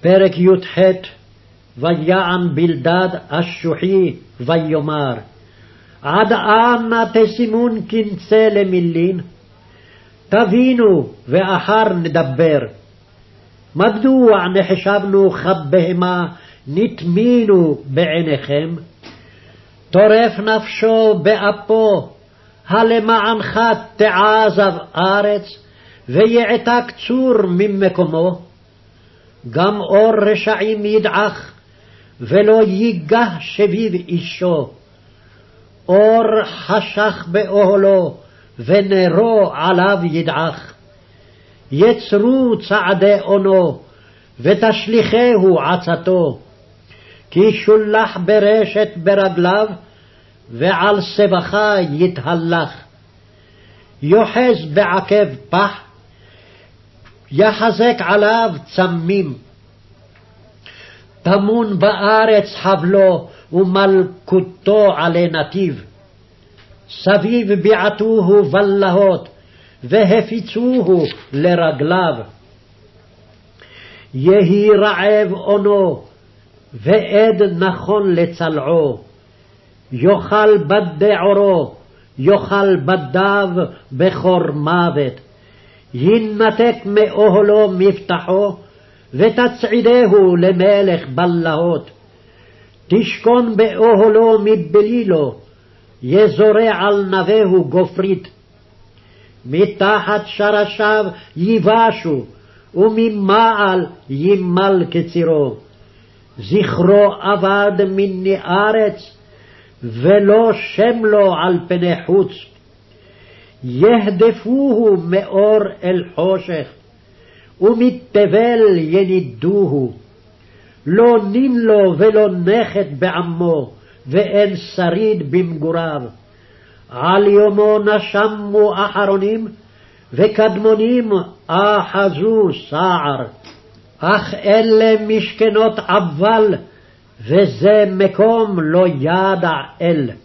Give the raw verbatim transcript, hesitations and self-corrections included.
פרק י"ח. ויען בלדד השוחי ויאמר, עד אנה תשימון קנצה למילין? תבינו ואחר נדבר. מדוע נחשבנו כבהמה נטמינו בעיניכם? טורף נפשו באפו, הלמענך תעזב ארץ, ויעתק צור ממקומו. גם אור רשעים ידעך, ולא ייגח שביב אישו. אור חשך באוהלו, ונרו עליו ידעך. יצרו צעדי אונו, ותשליכהו עצתו. כי שולח ברשת ברגליו, ועל סבכה יתהלך. יוחז בעקב פח, יחזק עליו צמים. טמון בארץ חבלו, ומלכותו עלי נתיב. סביב ביעטוהו בלהות, והפיצוהו לרגליו. יהי רעב אונו, ועד נכון לצלעו. יאכל בדי עורו, יאכל בדיו בכור מוות. ינתק מאוהלו מבטחו, ותצעידהו למלך בלהות. תשכון באוהלו מבלילו, יזורע על נבהו גופרית. מתחת שרשיו יבשו, וממעל ימל קצירו. זכרו אבד מני ארץ, ולא שם לו על פני חוץ. יהדפוהו מאור אל חושך, ומתבל ינידוהו. לא נין לו ולא נכד בעמו, ואין שריד במגוריו. על יומו נשמו אחרונים, וקדמונים אחזו סער. אך אלה משכנות עבל, וזה מקום לא ידע אל.